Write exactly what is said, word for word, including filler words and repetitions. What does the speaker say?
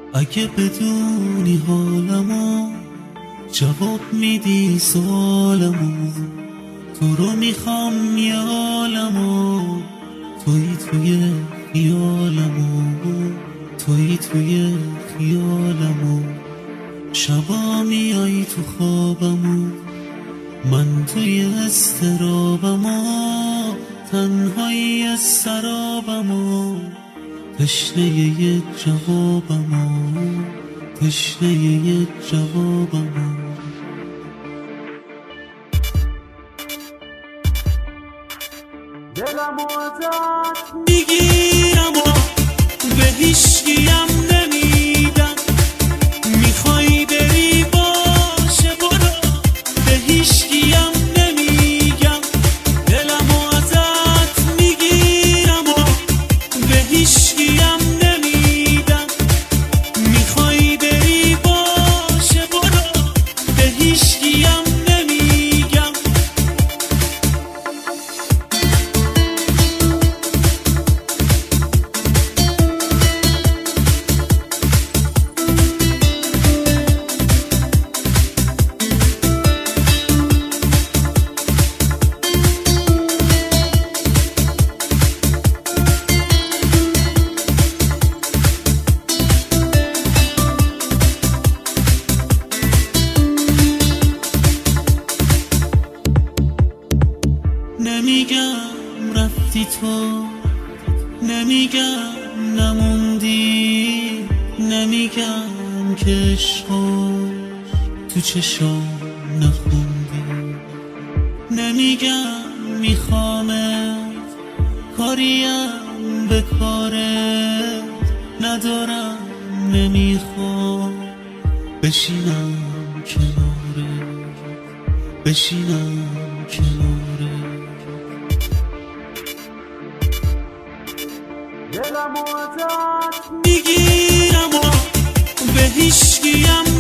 اگه بدونی حالمو جواب میدی سوالمو، تو رو میخوام یالمو، توی توی خیالمو، توی توی خیالمو. شبا میای تو خوابمو، من توی استرابمو، تنهایی سرابمو، تشنه یه جوابمو، تشنه یه جوابمو. دلمو ازت میگیرم و به هیچکیم نمیدم، میخوای بری باشه برو، به هیچکیم نمیگم. دلمو ازت میگیرم و به هیچکیم نمیدم، میخوای بری باشه برو، به هیچکیم نمیگم. نمیگم رفتی تو، نمیگم نموندی، نمیگم که عشقو تو چشام نخوندی، نمیگم میخوامت کاریم به کارت ندارم، نمیخوام بشینم کنارت، بشینم کنارت. دلمو ازت میگیرم و به هیچکیم